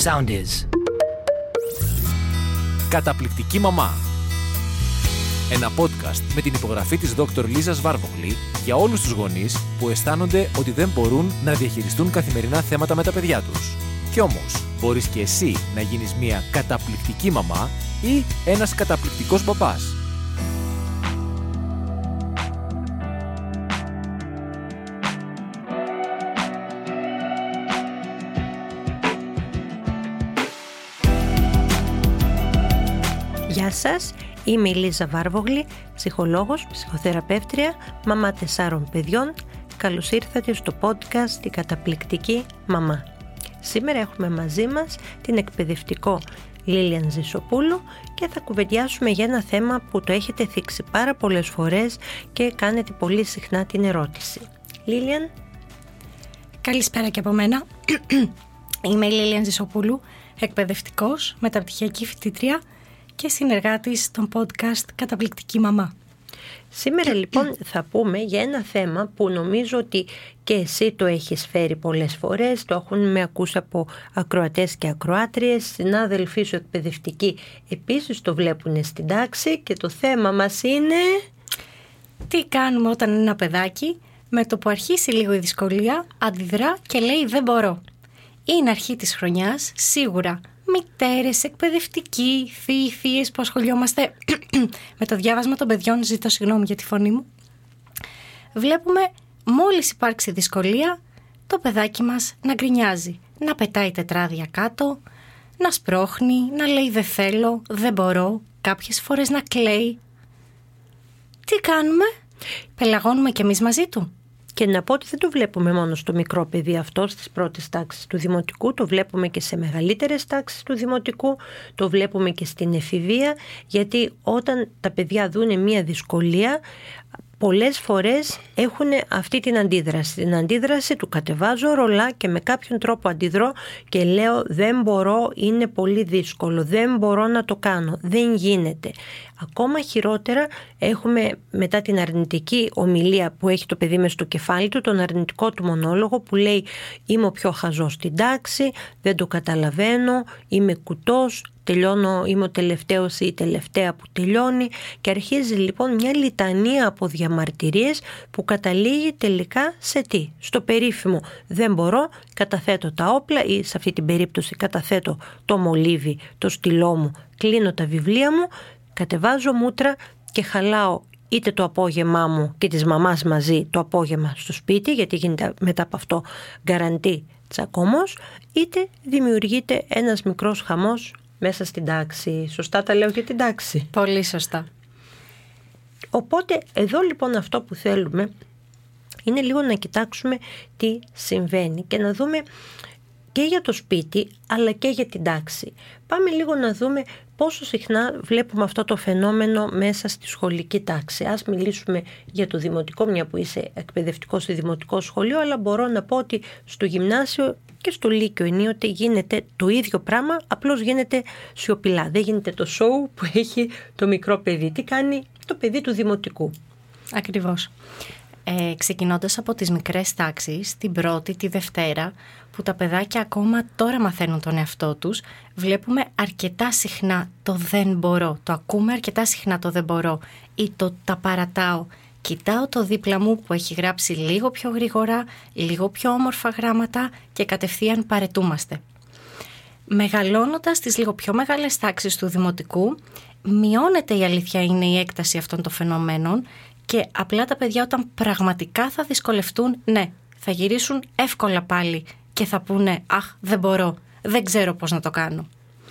sound is. Καταπληκτική μαμά. Ένα podcast με την υπογραφή της Dr. Λίζας Βάρβογλη για όλους τους γονείς που αισθάνονται ότι δεν μπορούν να διαχειριστούν καθημερινά θέματα με τα παιδιά τους. Κι όμως, μπορείς και εσύ να γίνεις μια καταπληκτική μαμά ή ένας καταπληκτικός μπαμπάς. Γεια σας, είμαι η Λίζα Βάρβογλη, ψυχολόγος, ψυχοθεραπεύτρια, μαμά 4 παιδιών. Καλώς ήρθατε στο podcast «Η Καταπληκτική Μαμά». Σήμερα έχουμε μαζί μας την εκπαιδευτικό Λίλιαν Ζησοπούλου και θα κουβεντιάσουμε για ένα θέμα που το έχετε θίξει πάρα πολλές φορές και κάνετε πολύ συχνά την ερώτηση. Λίλιαν. Καλησπέρα και από μένα. Είμαι η Λίλιαν Ζησοπούλου, εκπαιδευτικός, μεταπτυχιακή φοιτήτρια και συνεργάτης των podcast «Καταπληκτική Μαμά». Σήμερα λοιπόν θα πούμε για ένα θέμα που νομίζω ότι και εσύ το έχεις φέρει πολλές φορές, το έχουν με ακούσει από ακροατές και ακροάτριες, συνάδελφοί σου εκπαιδευτικοί επίσης το βλέπουν στην τάξη και το θέμα μας είναι... Τι κάνουμε όταν ένα παιδάκι με το που αρχίσει λίγο η δυσκολία αντιδρά και λέει δεν μπορώ. Είναι αρχή της χρονιάς, σίγουρα. Μητέρες, εκπαιδευτικοί, θείοι, θείες που ασχολιόμαστε με το διάβασμα των παιδιών, ζητώ συγγνώμη για τη φωνή μου. Βλέπουμε μόλις υπάρξει δυσκολία το παιδάκι μας να γκρινιάζει, να πετάει τετράδια κάτω, να σπρώχνει, να λέει δεν θέλω, δεν μπορώ, κάποιες φορές να κλαίει. Τι κάνουμε? Πελαγώνουμε κι εμείς μαζί του? Και να πω ότι δεν το βλέπουμε μόνο στο μικρό παιδί αυτό στις πρώτες τάξεις του δημοτικού, το βλέπουμε και σε μεγαλύτερες τάξεις του δημοτικού, το βλέπουμε και στην εφηβεία, γιατί όταν τα παιδιά δούνε μία δυσκολία, πολλές φορές έχουν αυτή την αντίδραση. Την αντίδραση του κατεβάζω ρολά και με κάποιον τρόπο αντιδρώ και λέω δεν μπορώ, είναι πολύ δύσκολο, δεν μπορώ να το κάνω, δεν γίνεται. Ακόμα χειρότερα έχουμε μετά την αρνητική ομιλία που έχει το παιδί μες στο κεφάλι του, τον αρνητικό του μονόλογο που λέει είμαι ο πιο χαζός στην τάξη, δεν το καταλαβαίνω, είμαι κουτός, τελειώνω, είμαι ο τελευταίος ή η τελευταία που τελειώνει και αρχίζει λοιπόν μια λιτανία από διαμαρτυρίες που καταλήγει τελικά σε τι? Στο περίφημο δεν μπορώ, καταθέτω τα όπλα ή σε αυτή την περίπτωση καταθέτω το μολύβι, το στυλό μου, κλείνω τα βιβλία μου, κατεβάζω μούτρα και χαλάω είτε το απόγευμά μου και της μαμάς μαζί το απόγευμα στο σπίτι, γιατί γίνεται μετά από αυτό γκαραντί τσακωμός, είτε δημιουργείται ένας μικρός χαμός μέσα στην τάξη. Σωστά τα λέω για την τάξη? Πολύ σωστά. Οπότε εδώ λοιπόν αυτό που θέλουμε είναι λίγο να κοιτάξουμε τι συμβαίνει και να δούμε και για το σπίτι αλλά και για την τάξη. Πάμε λίγο να δούμε πόσο συχνά βλέπουμε αυτό το φαινόμενο μέσα στη σχολική τάξη. Ας μιλήσουμε για το δημοτικό, μια που είσαι εκπαιδευτικό σε δημοτικό σχολείο, αλλά μπορώ να πω ότι στο γυμνάσιο και στο λύκειο ενίοτε γίνεται το ίδιο πράγμα, απλώς γίνεται σιωπηλά. Δεν γίνεται το σοου που έχει το μικρό παιδί. Τι κάνει το παιδί του δημοτικού? Ακριβώς. Ξεκινώντας από τις μικρές τάξεις, την πρώτη, τη Δευτέρα, που τα παιδάκια ακόμα τώρα μαθαίνουν τον εαυτό τους, βλέπουμε αρκετά συχνά το δεν μπορώ, το ακούμε αρκετά συχνά το δεν μπορώ ή το τα παρατάω. Κοιτάω το δίπλα μου που έχει γράψει λίγο πιο γρήγορα, λίγο πιο όμορφα γράμματα και κατευθείαν παρετούμαστε. Μεγαλώνοντας τις λίγο πιο μεγάλες τάξεις του δημοτικού, μειώνεται, η αλήθεια είναι, η έκταση αυτών των φαινομένων και απλά τα παιδιά όταν πραγματικά θα δυσκολευτούν, ναι, θα γυρίσουν εύκολα πάλι και θα πούνε «Αχ, δεν μπορώ, δεν ξέρω πώς να το κάνω».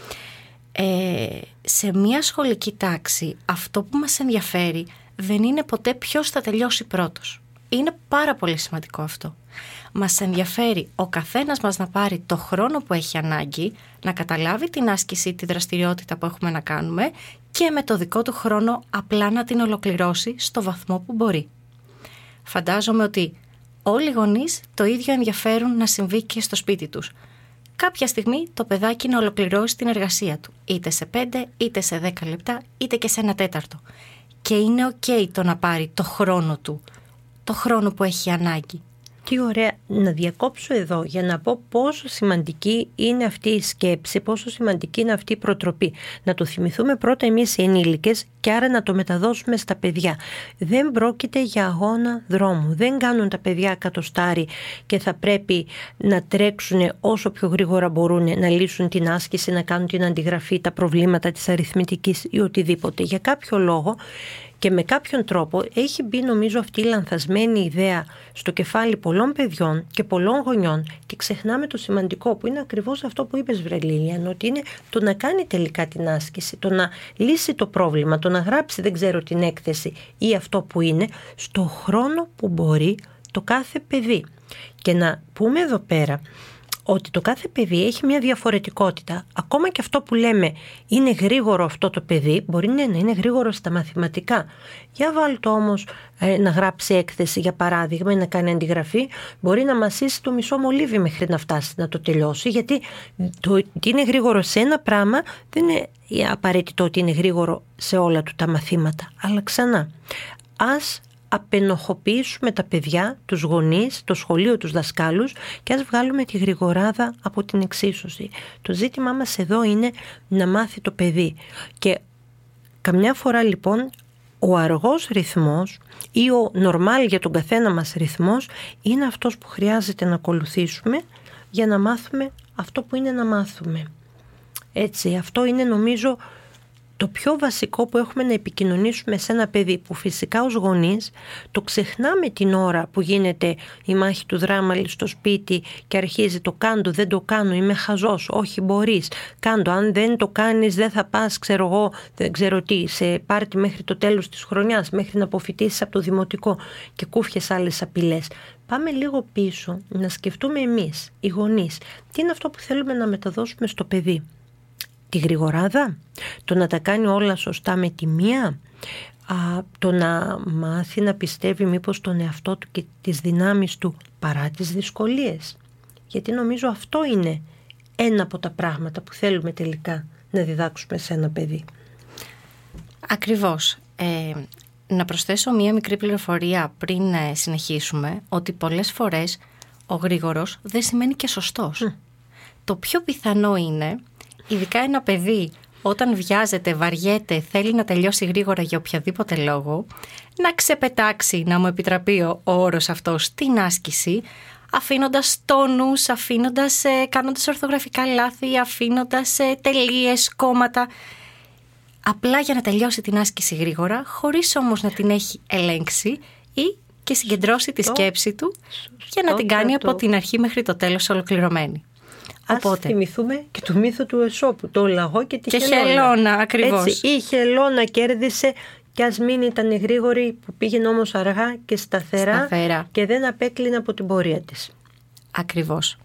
Σε μια σχολική τάξη αυτό που μας ενδιαφέρει δεν είναι ποτέ ποιος θα τελειώσει πρώτος. Είναι πάρα πολύ σημαντικό αυτό. Μας ενδιαφέρει ο καθένας μας να πάρει το χρόνο που έχει ανάγκη, να καταλάβει την άσκηση, τη δραστηριότητα που έχουμε να κάνουμε και με το δικό του χρόνο απλά να την ολοκληρώσει στο βαθμό που μπορεί. Φαντάζομαι ότι όλοι οι γονείς το ίδιο ενδιαφέρουν να συμβεί και στο σπίτι τους. Κάποια στιγμή το παιδάκι να ολοκληρώσει την εργασία του, είτε σε 5, είτε σε 10 λεπτά, είτε και σε 1 τέταρτο. Και είναι ok το να πάρει το χρόνο του, το χρόνο που έχει ανάγκη. Τι ωραία, να διακόψω εδώ για να πω πόσο σημαντική είναι αυτή η σκέψη, πόσο σημαντική είναι αυτή η προτροπή. Να το θυμηθούμε πρώτα εμείς οι ενήλικες και άρα να το μεταδώσουμε στα παιδιά. Δεν πρόκειται για αγώνα δρόμου. Δεν κάνουν τα παιδιά εκατοστάρι και θα πρέπει να τρέξουν όσο πιο γρήγορα μπορούν, να λύσουν την άσκηση, να κάνουν την αντιγραφή, τα προβλήματα της αριθμητικής ή οτιδήποτε. Για κάποιο λόγο και με κάποιον τρόπο έχει μπει, νομίζω, αυτή η λανθασμένη ιδέα στο κεφάλι πολλών παιδιών και πολλών γονιών και ξεχνάμε το σημαντικό που είναι ακριβώς αυτό που είπες, βρε Λίλιαν, ότι είναι το να κάνει τελικά την άσκηση, το να λύσει το πρόβλημα, το να γράψει, δεν ξέρω, την έκθεση ή αυτό που είναι, στο χρόνο που μπορεί το κάθε παιδί. Και να πούμε εδώ πέρα ότι το κάθε παιδί έχει μια διαφορετικότητα. Ακόμα και αυτό που λέμε είναι γρήγορο αυτό το παιδί, μπορεί να είναι γρήγορο στα μαθηματικά. Για βάλτε όμως να γράψει έκθεση, για παράδειγμα, ή να κάνει αντιγραφή, μπορεί να μασίσει το μισό μολύβι μέχρι να φτάσει να το τελειώσει, γιατί το ότι είναι γρήγορο σε ένα πράγμα δεν είναι απαραίτητο ότι είναι γρήγορο σε όλα του τα μαθήματα. Αλλά ξανά, ας απενοχοποιήσουμε τα παιδιά, τους γονείς, το σχολείο, τους δασκάλους και ας βγάλουμε τη γρηγοράδα από την εξίσωση. Το ζήτημά μας εδώ είναι να μάθει το παιδί. Και καμιά φορά λοιπόν ο αργός ρυθμός ή ο νορμάλ για τον καθένα μας ρυθμός είναι αυτός που χρειάζεται να ακολουθήσουμε για να μάθουμε αυτό που είναι να μάθουμε. Έτσι, αυτό είναι νομίζω το πιο βασικό που έχουμε να επικοινωνήσουμε σε ένα παιδί, που φυσικά ως γονείς το ξεχνάμε την ώρα που γίνεται η μάχη του δράμαλη στο σπίτι και αρχίζει το κάντο, δεν το κάνω, είμαι χαζός, όχι μπορείς, κάντο, αν δεν το κάνεις δεν θα πας, ξέρω εγώ, δεν ξέρω τι, σε πάρτι μέχρι το τέλος της χρονιάς, μέχρι να αποφοιτήσεις από το δημοτικό και κούφιες άλλες απειλές. Πάμε λίγο πίσω να σκεφτούμε εμείς, οι γονείς, τι είναι αυτό που θέλουμε να μεταδώσουμε στο παιδί. Τη γρηγοράδα, το να τα κάνει όλα σωστά με τη μία, το να μάθει να πιστεύει μήπως τον εαυτό του και τις δυνάμεις του παρά τις δυσκολίες. Γιατί νομίζω αυτό είναι ένα από τα πράγματα που θέλουμε τελικά να διδάξουμε σε ένα παιδί. Ακριβώς. Να προσθέσω μία μικρή πληροφορία πριν συνεχίσουμε, ότι πολλές φορές ο γρήγορος δεν σημαίνει και σωστός. Το πιο πιθανό είναι, ειδικά ένα παιδί όταν βιάζεται, βαριέται, θέλει να τελειώσει γρήγορα για οποιαδήποτε λόγο, να ξεπετάξει, να μου επιτραπεί ο όρος αυτός, την άσκηση, αφήνοντας τόνους, κάνοντας ορθογραφικά λάθη, αφήνοντας τελείες, κόμματα, απλά για να τελειώσει την άσκηση γρήγορα, χωρίς όμως να την έχει ελέγξει ή και συγκεντρώσει τη σκέψη του για να την κάνει από την αρχή μέχρι το τέλος ολοκληρωμένη. Ας θυμηθούμε και το μύθο του Εσώπου, το λαγό και τη χελώνα. Χελώνα, ακριβώς. Έτσι, η χελώνα κέρδισε και ας μην ήταν γρήγορη, που πήγαινε όμως αργά και σταθερά. Και δεν απέκλεινε από την πορεία της. Ακριβώς.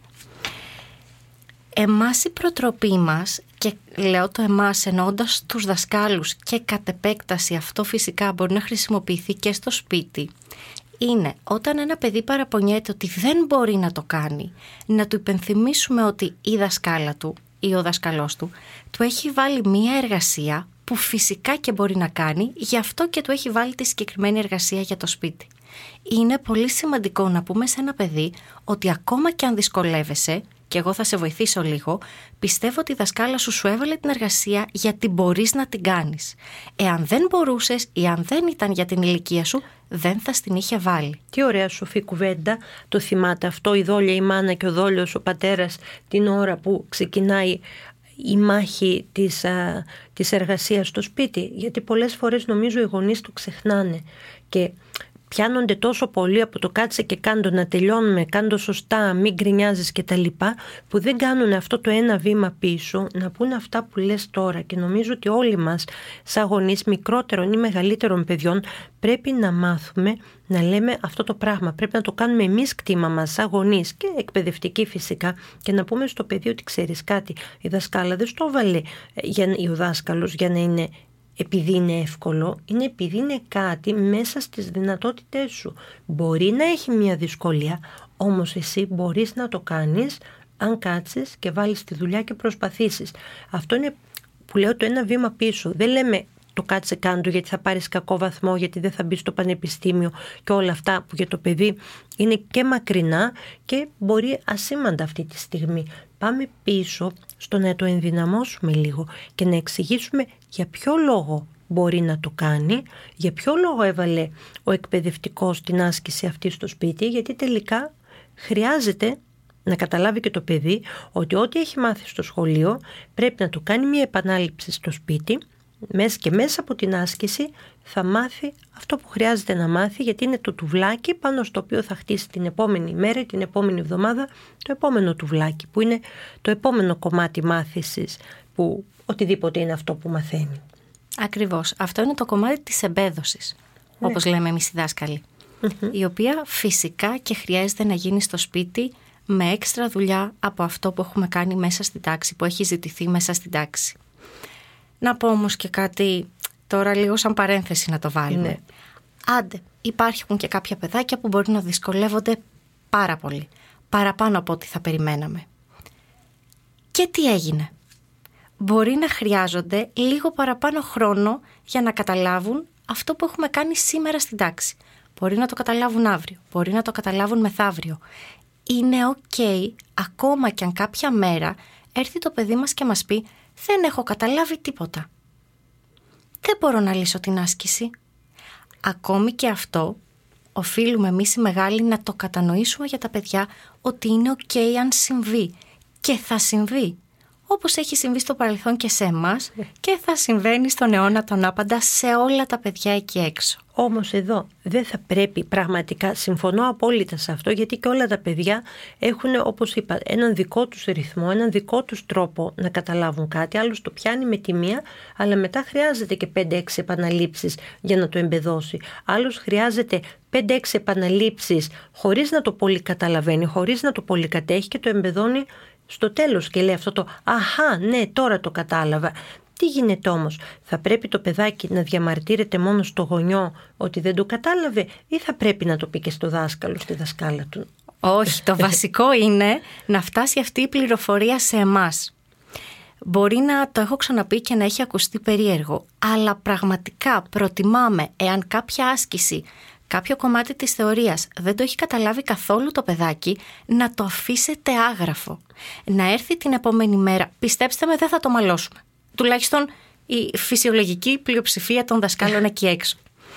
Εμάς η προτροπή μας, και λέω το εμάς εννοώντας τους δασκάλους και κατ' επέκταση αυτό φυσικά μπορεί να χρησιμοποιηθεί και στο σπίτι, είναι όταν ένα παιδί παραπονιέται ότι δεν μπορεί να το κάνει, να του υπενθυμίσουμε ότι η δασκάλα του ή ο δασκαλός του έχει βάλει μία εργασία που φυσικά και μπορεί να κάνει, γι' αυτό και του έχει βάλει τη συγκεκριμένη εργασία για το σπίτι. Είναι πολύ σημαντικό να πούμε σε ένα παιδί ότι ακόμα και αν δυσκολεύεσαι, και εγώ θα σε βοηθήσω λίγο, πιστεύω ότι η δασκάλα σου έβαλε την εργασία γιατί μπορείς να την κάνεις. Εάν δεν μπορούσες ή αν δεν ήταν για την ηλικία σου, δεν θα στην είχε βάλει. Τι ωραία σοφή κουβέντα, το θυμάται αυτό η δόλια η μάνα και ο δόλιος ο πατέρας την ώρα που ξεκινάει η μάχη της εργασίας στο σπίτι. Γιατί πολλές φορές νομίζω οι γονείς το ξεχνάνε και πιάνονται τόσο πολύ από το κάτσε και κάντο, να τελειώνουμε, κάντο σωστά, μην γκρινιάζεις και τα λοιπά, που δεν κάνουν αυτό το ένα βήμα πίσω, να πούνε αυτά που λες τώρα. Και νομίζω ότι όλοι μας σαν γονείς μικρότερων ή μεγαλύτερων παιδιών πρέπει να μάθουμε να λέμε αυτό το πράγμα. Πρέπει να το κάνουμε εμείς κτήμα μας σαν γονείς και εκπαιδευτικοί φυσικά, και να πούμε στο παιδί ότι ξέρεις κάτι, η δασκάλα δεν στο έβαλε ο δάσκαλος για να είναι επειδή είναι εύκολο, είναι επειδή είναι κάτι μέσα στις δυνατότητές σου. Μπορεί να έχει μια δυσκολία, όμως εσύ μπορείς να το κάνεις αν κάτσεις και βάλεις τη δουλειά και προσπαθήσεις. Αυτό είναι που λέω το ένα βήμα πίσω. Δεν λέμε το κάτσε κάντο γιατί θα πάρεις κακό βαθμό, γιατί δεν θα μπει στο πανεπιστήμιο και όλα αυτά που για το παιδί είναι και μακρινά και μπορεί ασήμαντα αυτή τη στιγμή. Πάμε πίσω στο να το ενδυναμώσουμε λίγο και να εξηγήσουμε για ποιο λόγο μπορεί να το κάνει, για ποιο λόγο έβαλε ο εκπαιδευτικός την άσκηση αυτή στο σπίτι, γιατί τελικά χρειάζεται να καταλάβει και το παιδί ότι ό,τι έχει μάθει στο σχολείο πρέπει να το κάνει μια επανάληψη στο σπίτι και μέσα από την άσκηση θα μάθει αυτό που χρειάζεται να μάθει, γιατί είναι το τουβλάκι πάνω στο οποίο θα χτίσει την επόμενη μέρα, την επόμενη εβδομάδα το επόμενο τουβλάκι, που είναι το επόμενο κομμάτι μάθησης, που οτιδήποτε είναι αυτό που μαθαίνει. Ακριβώς. Αυτό είναι το κομμάτι της εμπέδωσης, όπως λέμε εμείς οι δάσκαλοι, η οποία φυσικά και χρειάζεται να γίνει στο σπίτι με έξτρα δουλειά από αυτό που έχουμε κάνει μέσα στην τάξη, που έχει ζητηθεί μέσα στην τάξη. Να πω όμως και κάτι τώρα λίγο σαν παρένθεση να το βάλουμε. Άντε, υπάρχουν και κάποια παιδάκια που μπορεί να δυσκολεύονται πάρα πολύ, παραπάνω από ό,τι θα περιμέναμε. Και τι έγινε? Μπορεί να χρειάζονται λίγο παραπάνω χρόνο για να καταλάβουν αυτό που έχουμε κάνει σήμερα στην τάξη. Μπορεί να το καταλάβουν αύριο, μπορεί να το καταλάβουν μεθαύριο. Είναι ok, ακόμα κι αν κάποια μέρα έρθει το παιδί μας και μας πει «Δεν έχω καταλάβει τίποτα. Δεν μπορώ να λύσω την άσκηση». Ακόμη και αυτό οφείλουμε εμείς οι μεγάλοι να το κατανοήσουμε για τα παιδιά, ότι είναι ok αν συμβεί και θα συμβεί. Όπως έχει συμβεί στο παρελθόν και σε εμάς και θα συμβαίνει στον αιώνα τον άπαντα σε όλα τα παιδιά εκεί έξω. Όμως εδώ δεν θα πρέπει, πραγματικά συμφωνώ απόλυτα σε αυτό, γιατί και όλα τα παιδιά έχουν, όπως είπα, έναν δικό τους ρυθμό, έναν δικό τους τρόπο να καταλάβουν κάτι. Άλλος το πιάνει με τη μία, αλλά μετά χρειάζεται και 5-6 επαναλήψεις για να το εμπεδώσει. Άλλος χρειάζεται 5-6 επαναλήψεις χωρίς να το πολύ καταλαβαίνει, χωρίς να το πολύ κατέχει και το εμπεδώνει στο τέλος και λέει αυτό το «Αχα, ναι, τώρα το κατάλαβα». Τι γίνεται όμως? Θα πρέπει το παιδάκι να διαμαρτύρεται μόνο στο γονιό ότι δεν το κατάλαβε, ή θα πρέπει να το πει και στο δάσκαλο, στη δασκάλα του? Όχι, το βασικό είναι να φτάσει αυτή η πληροφορία σε εμάς. Μπορεί να το έχω ξαναπεί και να έχει ακουστεί περίεργο, αλλά πραγματικά προτιμάμε, εάν κάποια άσκηση, κάποιο κομμάτι της θεωρίας δεν το έχει καταλάβει καθόλου το παιδάκι, να το αφήσετε άγραφο. Να έρθει την επόμενη μέρα, πιστέψτε με, δεν θα το μαλώσουμε. Τουλάχιστον η φυσιολογική πλειοψηφία των δασκάλων εκεί έξω.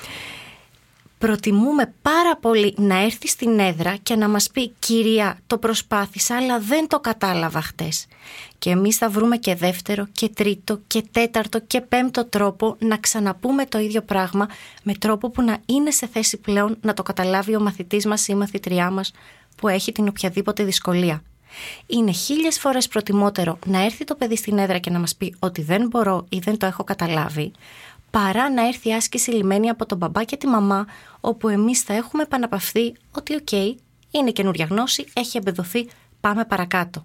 Προτιμούμε πάρα πολύ να έρθει στην έδρα και να μας πει «Κυρία, το προσπάθησα, αλλά δεν το κατάλαβα χτες». Και εμείς θα βρούμε και δεύτερο και τρίτο και τέταρτο και πέμπτο τρόπο να ξαναπούμε το ίδιο πράγμα, με τρόπο που να είναι σε θέση πλέον να το καταλάβει ο μαθητής μας ή η μαθητριά μας που έχει την οποιαδήποτε δυσκολία. Είναι 1000 φορές προτιμότερο να έρθει το παιδί στην έδρα και να μας πει ότι δεν μπορώ ή δεν το έχω καταλάβει, παρά να έρθει η άσκηση λυμμένη από τον μπαμπά και τη μαμά, όπου εμείς θα έχουμε επαναπαυθεί ότι είναι καινούρια γνώση, έχει εμπεδοθεί, πάμε παρακάτω.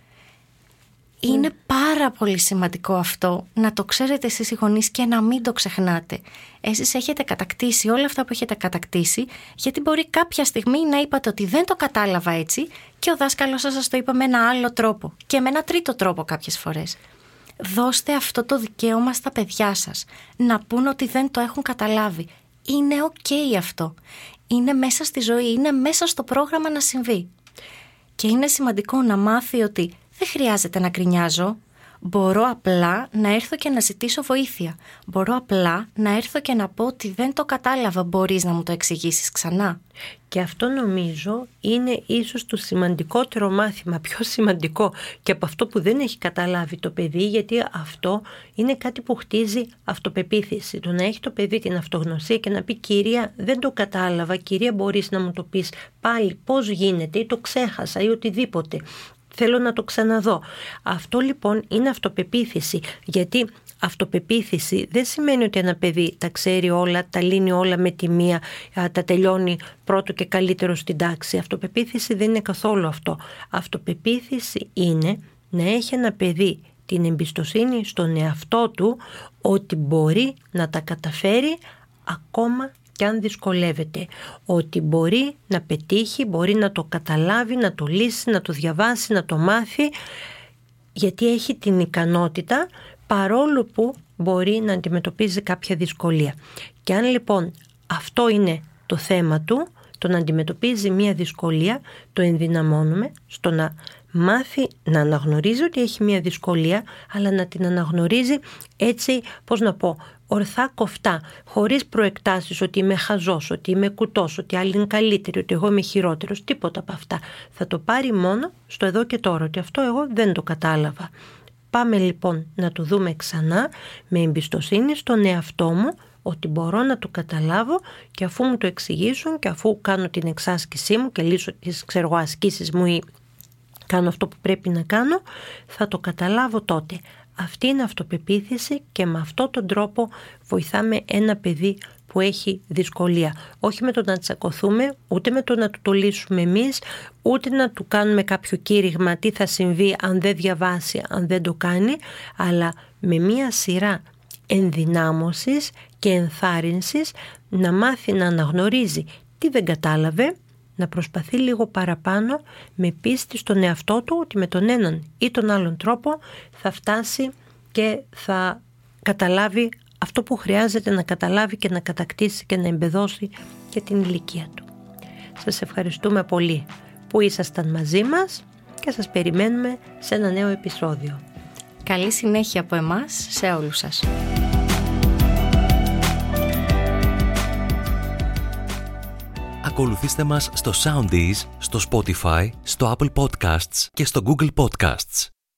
Είναι πάρα πολύ σημαντικό αυτό να το ξέρετε εσείς οι γονείς και να μην το ξεχνάτε. Εσείς έχετε κατακτήσει όλα αυτά που έχετε κατακτήσει, γιατί μπορεί κάποια στιγμή να είπατε ότι δεν το κατάλαβα έτσι και ο δάσκαλος σας το είπε με ένα άλλο τρόπο και με ένα τρίτο τρόπο κάποιες φορές. Δώστε αυτό το δικαίωμα στα παιδιά σας, να πούν ότι δεν το έχουν καταλάβει. Είναι ok αυτό. Είναι μέσα στη ζωή, είναι μέσα στο πρόγραμμα να συμβεί. Και είναι σημαντικό να μάθει ότι δεν χρειάζεται να γκρινιάζω. Μπορώ απλά να έρθω και να ζητήσω βοήθεια. Μπορώ απλά να έρθω και να πω ότι δεν το κατάλαβα. Μπορείς να μου το εξηγήσεις ξανά? Και αυτό νομίζω είναι ίσως το σημαντικότερο μάθημα, πιο σημαντικό και από αυτό που δεν έχει καταλάβει το παιδί, γιατί αυτό είναι κάτι που χτίζει αυτοπεποίθηση. Το να έχει το παιδί την αυτογνωσία και να πει «Κυρία, δεν το κατάλαβα, κυρία, μπορείς να μου το πεις πάλι πώς γίνεται» ή «Το ξέχασα» ή οτιδήποτε. Θέλω να το ξαναδώ. Αυτό λοιπόν είναι αυτοπεποίθηση, γιατί αυτοπεποίθηση δεν σημαίνει ότι ένα παιδί τα ξέρει όλα, τα λύνει όλα με τη μία, τα τελειώνει πρώτο και καλύτερο στην τάξη. Αυτοπεποίθηση δεν είναι καθόλου αυτό. Αυτοπεποίθηση είναι να έχει ένα παιδί την εμπιστοσύνη στον εαυτό του ότι μπορεί να τα καταφέρει ακόμα και αν δυσκολεύεται, ότι μπορεί να πετύχει, μπορεί να το καταλάβει, να το λύσει, να το διαβάσει, να το μάθει, γιατί έχει την ικανότητα, παρόλο που μπορεί να αντιμετωπίζει κάποια δυσκολία. Και αν λοιπόν αυτό είναι το θέμα του, το να αντιμετωπίζει μια δυσκολία, το ενδυναμώνουμε στο να μάθει να αναγνωρίζει ότι έχει μια δυσκολία, αλλά να την αναγνωρίζει έτσι, πώς να πω, ορθά κοφτά, χωρίς προεκτάσεις ότι είμαι χαζός, ότι είμαι κουτός, ότι άλλοι είναι καλύτεροι, ότι εγώ είμαι χειρότερος, τίποτα από αυτά. Θα το πάρει μόνο στο εδώ και τώρα, ότι αυτό εγώ δεν το κατάλαβα. Πάμε λοιπόν να το δούμε ξανά με εμπιστοσύνη στον εαυτό μου, ότι μπορώ να το καταλάβω και αφού μου το εξηγήσουν και αφού κάνω την εξάσκησή μου και λύσω τις ασκήσεις μου ή κάνω αυτό που πρέπει να κάνω, θα το καταλάβω τότε. Αυτή είναι αυτοπεποίθηση και με αυτόν τον τρόπο βοηθάμε ένα παιδί που έχει δυσκολία. Όχι με το να τσακωθούμε, ούτε με το να του το λύσουμε εμείς, ούτε να του κάνουμε κάποιο κήρυγμα τι θα συμβεί αν δεν διαβάσει, αν δεν το κάνει, αλλά με μία σειρά ενδυνάμωσης και ενθάρρυνσης να μάθει να αναγνωρίζει τι δεν κατάλαβε, να προσπαθεί λίγο παραπάνω με πίστη στον εαυτό του ότι με τον έναν ή τον άλλον τρόπο θα φτάσει και θα καταλάβει αυτό που χρειάζεται να καταλάβει και να κατακτήσει και να εμπεδώσει και την ηλικία του. Σας ευχαριστούμε πολύ που ήσασταν μαζί μας και σας περιμένουμε σε ένα νέο επεισόδιο. Καλή συνέχεια από εμάς σε όλους σας. Ακολουθήστε μας στο Soundees, στο Spotify, στο Apple Podcasts και στο Google Podcasts.